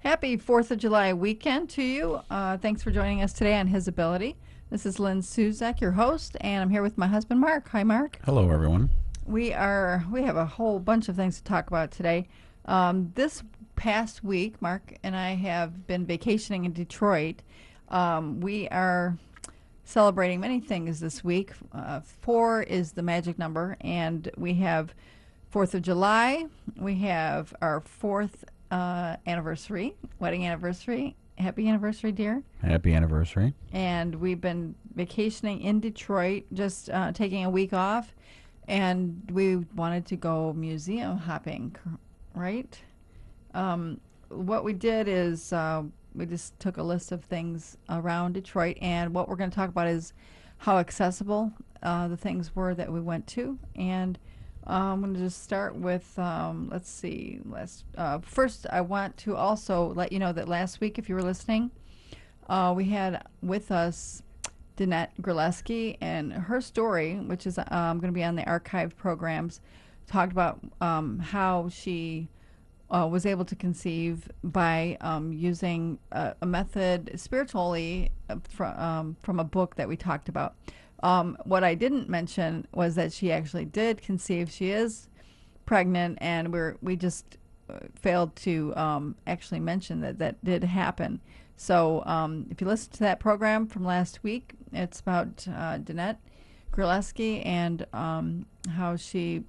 Happy 4th of July weekend to you. Thanks for joining us today on His Ability. This is Lynn Suzak, your host, and I'm here with my husband, Mark. Hi, Mark. Hello, everyone. We have a whole bunch of things to talk about today. This past week, Mark and I have been vacationing in Detroit. We are celebrating many things this week. 4 is the magic number, and we have 4th of July. We have our 4th anniversary, wedding anniversary. Happy anniversary, dear. Happy anniversary. And we've been vacationing in Detroit, just taking a week off, and we wanted to go museum hopping, right? What we did is we just took a list of things around Detroit, and what we're going to talk about is how accessible the things were that we went to. And I'm going to just start with, let's see. First, I want to also let you know that last week, if you were listening, we had with us Danette Graleski, and her story, which is going to be on the archived programs, talked about how she was able to conceive by using a method spiritually from a book that we talked about. What I didn't mention was that she actually did conceive. She is pregnant, and we just failed to actually mention that did happen. So if you listen to that program from last week, it's about Danette Graleski and how she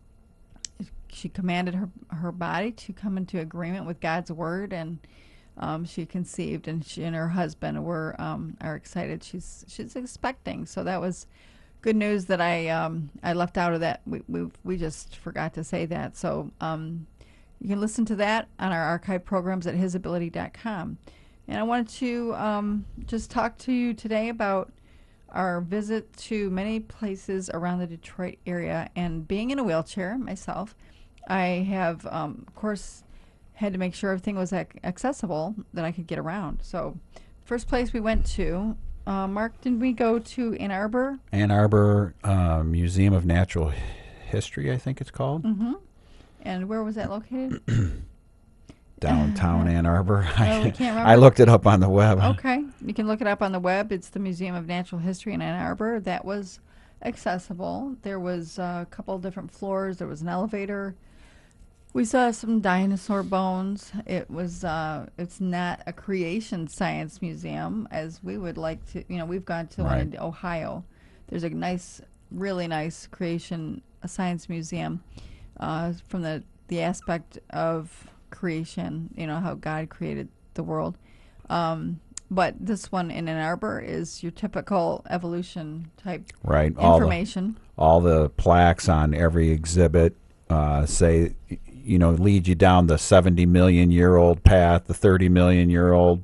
commanded her body to come into agreement with God's word, and she conceived, and she and her husband are excited. She's expecting. So that was good news that I left out of that. We just forgot to say that. So you can listen to that on our archive programs at hisability.com. And I wanted to just talk to you today about our visit to many places around the Detroit area. And being in a wheelchair myself, I have, of course, had to make sure everything was accessible, that I could get around. So first place we went to, Mark, didn't we go to Ann Arbor? Ann Arbor Museum of Natural History, I think it's called. Mm-hmm. And where was that located? Downtown Ann Arbor. Oh, we can't remember. I looked it up on the web. Okay. You can look it up on the web. It's the Museum of Natural History in Ann Arbor. That was accessible. There was a couple of different floors. There was an elevator. We saw some dinosaur bones. It was it's not a creation science museum as we would like to. We've gone to one in Ohio. There's a really nice creation science museum from the aspect of creation, how God created the world. But this one in Ann Arbor is your typical evolution type information. All the plaques on every exhibit say, lead you down the 70 million year old path, the 30 million year old,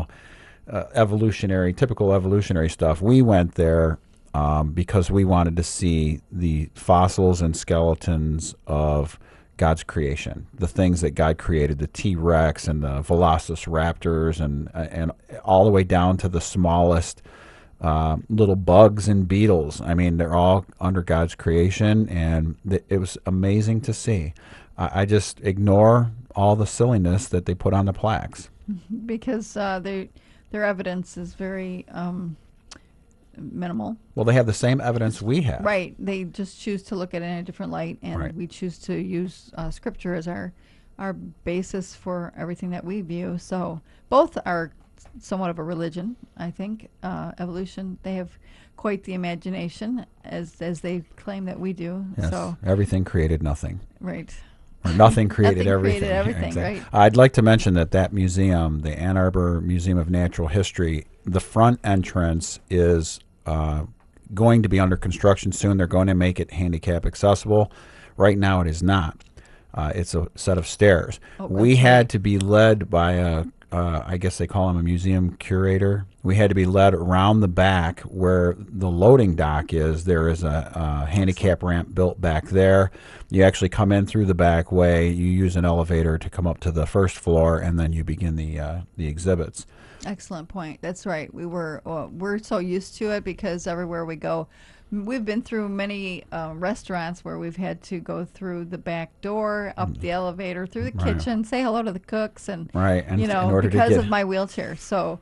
typical evolutionary stuff. We went there because we wanted to see the fossils and skeletons of God's creation, the things that God created, the T-Rex and the Velociraptors and all the way down to the smallest little bugs and beetles. I mean, they're all under God's creation, and it was amazing to see. I just ignore all the silliness that they put on the plaques. Because their evidence is very minimal. Well, they have the same evidence we have. Right. They just choose to look at it in a different light, and we choose to use Scripture as our basis for everything that we view. So both are somewhat of a religion, I think. Evolution, they have quite the imagination, as they claim that we do. Yes. So everything created nothing. Right. Or nothing created everything. Created everything, exactly. right. I'd like to mention that museum, the Ann Arbor Museum of Natural History, the front entrance is going to be under construction soon. They're going to make it handicap accessible. Right now it is not. It's a set of stairs. We had to be led by I guess they call him a museum curator, we had to be led around the back where the loading dock is. There is a handicap ramp built back there. You actually come in through the back way. You use an elevator to come up to the first floor, and then you begin the exhibits. Excellent point. That's right. We're so used to it because everywhere we go, we've been through many restaurants where we've had to go through the back door, up the elevator, through the Right. kitchen, say hello to the cooks, and Right, and you in know, order to because get of my wheelchair. So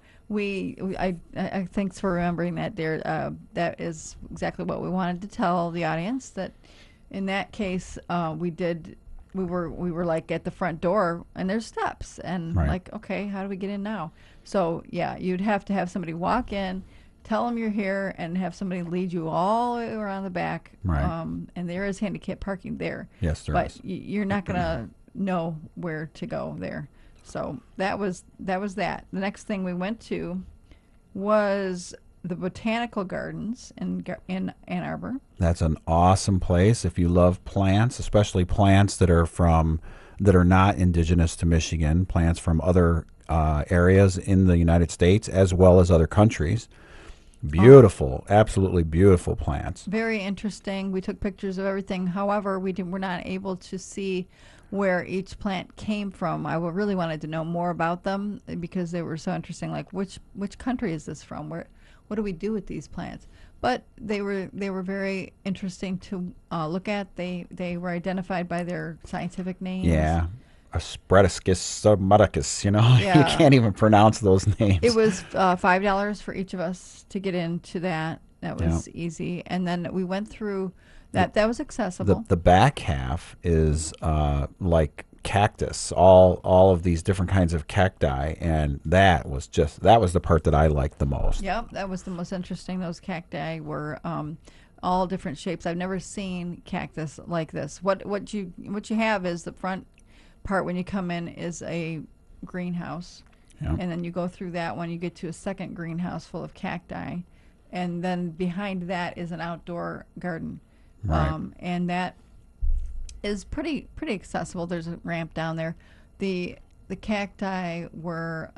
I thanks for remembering that, dear. That is exactly what we wanted to tell the audience. That in that case, we were like at the front door, and there's steps, and Right. like, okay, how do we get in now? So yeah, you'd have to have somebody walk in, tell them you're here, and have somebody lead you all the way around the back. Right. And there is handicap parking there. Yes, there but is. you're not gonna know where to go there. So that was that. The next thing we went to was the botanical gardens in Ann Arbor. That's an awesome place if you love plants, especially plants that are not indigenous to Michigan, plants from other areas in the United States as well as other countries. Beautiful, absolutely beautiful plants. Very interesting. We took pictures of everything. However, were not able to see where each plant came from. Really wanted to know more about them because they were so interesting. Like which country is this from? What do we do with these plants? But they were very interesting to look at. They were identified by their scientific names. Yeah. Asparticus submaticus, you know, you Yeah. can't even pronounce those names. It was $5 for each of us to get into that. That was easy. And then we went through that. That was accessible. The back half is like cactus, all of these different kinds of cacti, and that was the part that I liked the most. Yep, that was the most interesting. Those cacti were all different shapes. I've never seen cactus like this. What you have is the front part when you come in is a greenhouse, Yep. and then you go through that one. You get to a second greenhouse full of cacti, and then behind that is an outdoor garden, Right. and that is pretty accessible. There's a ramp down there. The cacti were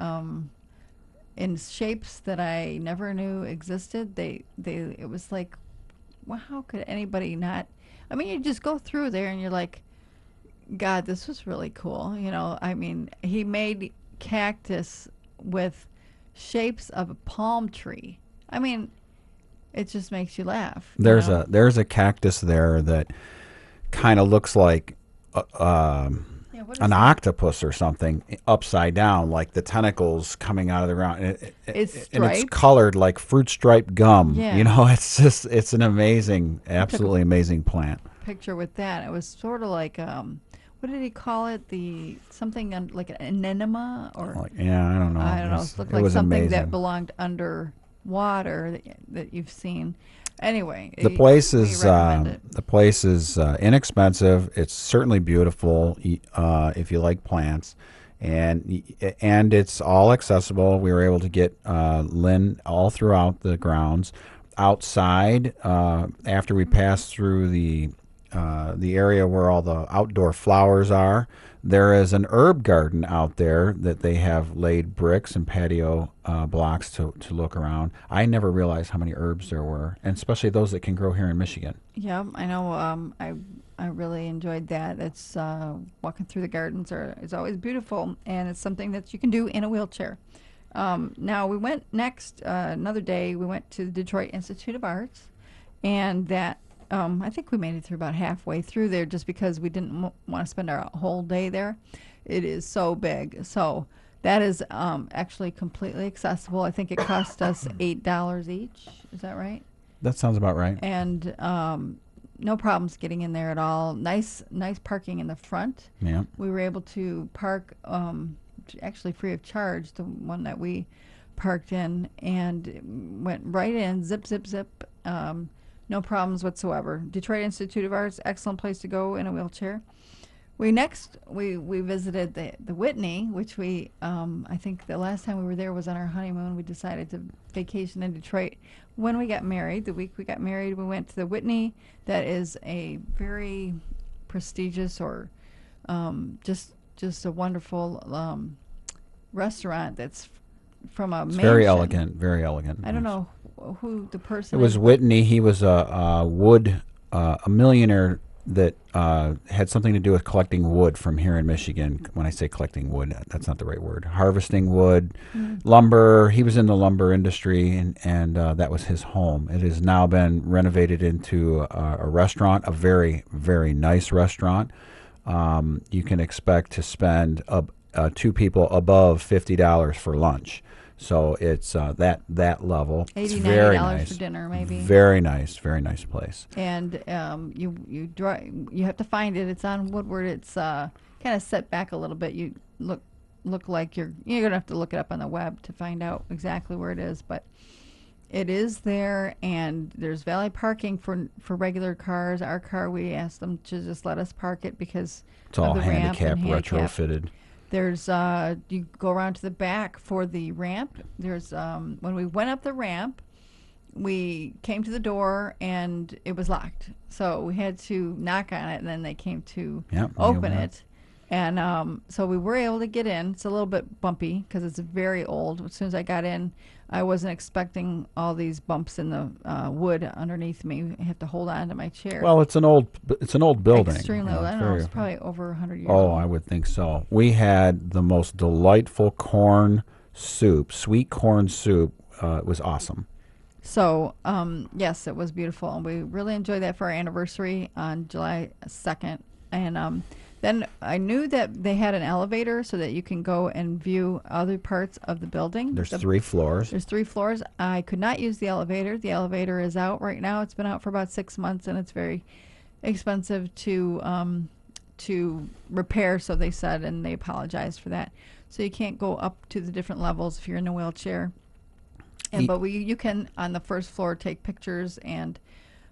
in shapes that I never knew existed. It was like, well, how could anybody not? I mean, you just go through there and you're like, God, this was really cool. You know, I mean, he made cactus with shapes of a palm tree. I mean, it just makes you laugh. you There's know? there's a cactus there that kind of looks like Yeah, what is an that? octopus or something upside down, like the tentacles coming out of the ground. It's and it's striped. colored like fruit stripe gum. Yeah. You know, it's an amazing, absolutely amazing plant. Picture with that. It was sort of like what did he call it? Like an anemone or Like, yeah, I don't know. I don't know. It It looked it like was something amazing. that belonged underwater that you've seen. Anyway, The place we is recommend it. inexpensive. It's certainly beautiful if you like plants, and it's all accessible. We were able to get Lynn all throughout the grounds. Outside, after we passed through the area where all the outdoor flowers are, there is an herb garden out there that they have laid bricks and patio blocks to look around. I never realized how many herbs there were, and especially those that can grow here in Michigan. Yeah, I know. I really enjoyed that. It's walking through the gardens is always beautiful, and it's something that you can do in a wheelchair. Now we went next another day. We went to the Detroit Institute of Arts, and that I think we made it through about halfway through there, just because we didn't want to spend our whole day there. It is so big, so that is actually completely accessible. I think it cost us $8 each. Is that right? That sounds about right. And no problems getting in there at all. Nice parking in the front. Yeah. We were able to park actually free of charge, the one that we parked in, and went right in, zip, zip, zip. No problems whatsoever. Detroit Institute of Arts, excellent place to go in a wheelchair. We visited the Whitney, which I think the last time we were there was on our honeymoon. We decided to vacation in Detroit. When we got married, the week we got married, we went to the Whitney. That is a very prestigious or just a wonderful restaurant that's from a It's mansion. very elegant, very elegant. I don't Yes. know who the It person was is. Whitney. He was a millionaire that had something to do with collecting wood from here in Michigan. When I say collecting wood, that's not the right word. Harvesting wood, lumber. He was in the lumber industry, and that was his home. It has now been renovated into a restaurant, a very, very nice restaurant. You can expect to spend two people above $50 for lunch. So it's that level. It's $80, very $90 nice. for dinner, maybe. Very nice place. And you have to find it. It's on Woodward. It's kind of set back a little bit. You look like you're gonna have to look it up on the web to find out exactly where it is, but it is there. And there's valet parking for regular cars. Our car, we asked them to just let us park it because It's all of the ramp handicap, and handicap. retrofitted. There's you go around to the back for the ramp. There's when we went up the ramp, we came to the door and it was locked. So we had to knock on it, and then they came to Yep, they open opened it. And so we were able to get in. It's a little bit bumpy because it's very old. As soon as I got in, I wasn't expecting all these bumps in the wood underneath me. I have to hold on to my chair. Well, it's an old building. Extremely old. I don't know. It's probably over 100 years Oh, old. I would think so. We had the most delightful corn soup, sweet corn soup. It was awesome. So, yes, it was beautiful, and we really enjoyed that for our anniversary on July 2nd. And then I knew that they had an elevator so that you can go and view other parts of the building. There's 3 floors. There's 3 floors. I could not use the elevator. The elevator is out right now. It's been out for about 6 months, and it's very expensive to repair, so they said, and they apologized for that. So you can't go up to the different levels if you're in a wheelchair. And but you can on the first floor take pictures, and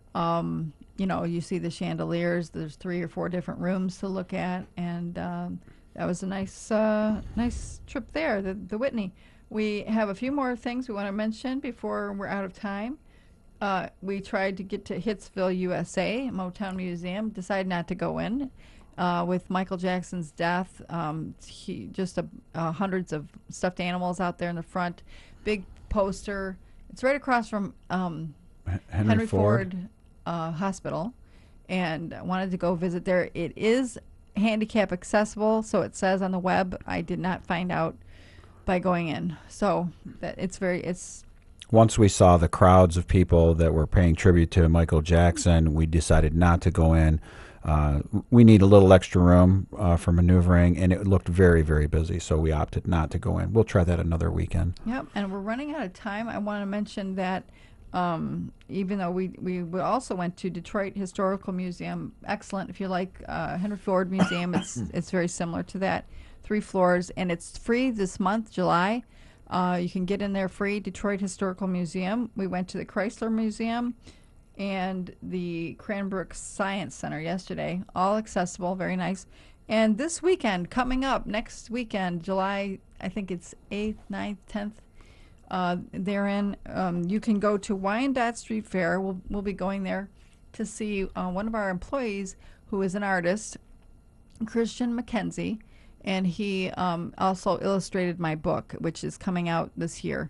you see the chandeliers. There's 3 or 4 different rooms to look at, and that was a nice trip there. The Whitney. We have a few more things we want to mention before we're out of time. We tried to get to Hitsville, USA, Motown Museum. Decided not to go in. With Michael Jackson's death, he just hundreds of stuffed animals out there in the front. Big poster. It's right across from Henry Ford Hospital, and I wanted to go visit there. It is handicap accessible, so it says on the web. I did not find out by going in, so that it's Once we saw the crowds of people that were paying tribute to Michael Jackson, we decided not to go in. We need a little extra room for maneuvering, and it looked very, very busy, so we opted not to go in. We'll try that another weekend. Yep, and we're running out of time. I want to mention that even though we also went to Detroit Historical Museum, excellent. If you like Henry Ford Museum, it's very similar to that. 3 floors, and it's free this month, July. You can get in there free. Detroit Historical Museum. We went to the Chrysler Museum and the Cranbrook Science Center yesterday. All accessible, very nice. And this weekend, coming up, next weekend, July, I think it's 8th, 9th, 10th, therein, you can go to Wyandotte Street Fair. We'll be going there to see one of our employees who is an artist, Christian McKenzie, and he also illustrated my book, which is coming out this year.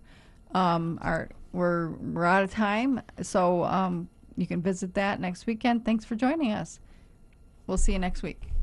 We're out of time, so you can visit that next weekend. Thanks for joining us. We'll see you next week.